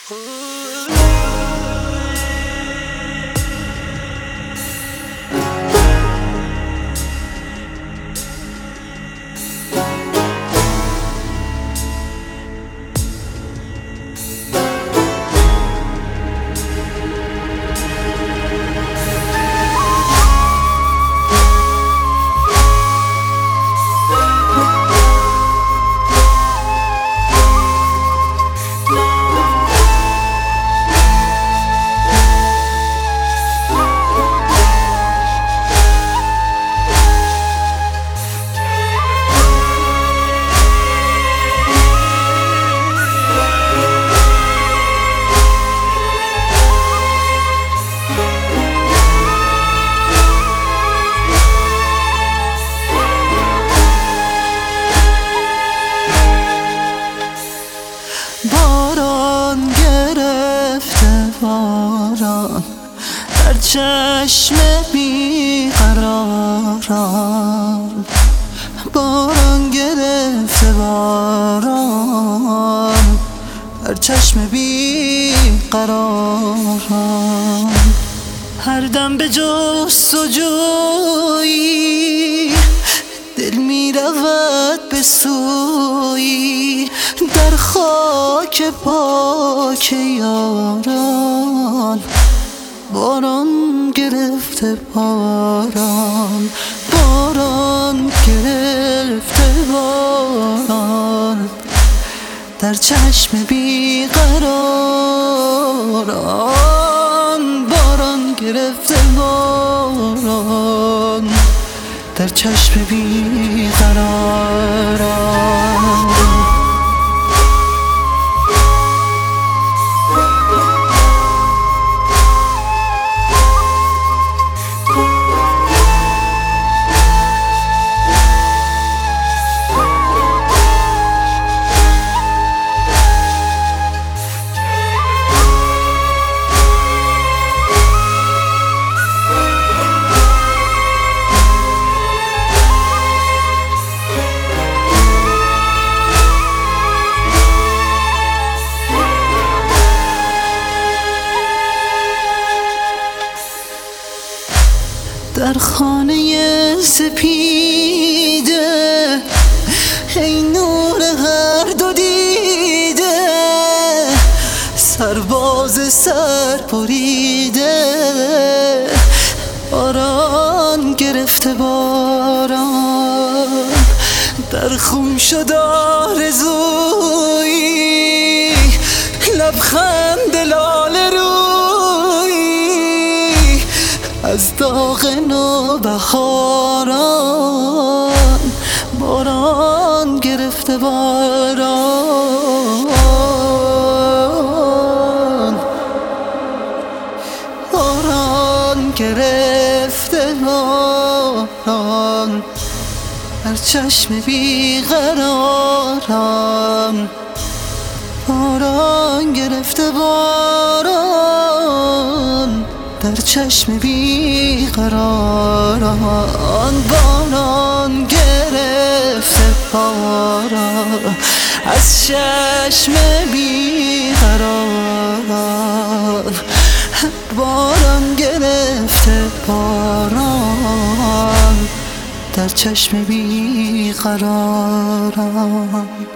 باران گرفته باران در چشم بیقراران، باران گرفته باران در چشم بیقراران، هر دم به جستجویی دل می رود به سویی، در خاک پاک یاران باران گرفته باران، باران گرفته باران در چشم بیقراران، باران گرفته باران در چشم بیقراران. در خانه سپیده ای نور هر دو دیده، سرباز سر بریده باران گرفته باران، در خون شد آرزویی لبخند لاله رویی از داغ نوبهاران، باران گرفته باران، باران گرفته باران در چشم بیقراران، باران گرفته باران در چشم بیقراران، باران گرفته باران از چشم بیقراران، باران گرفته باران در چشم بیقراران.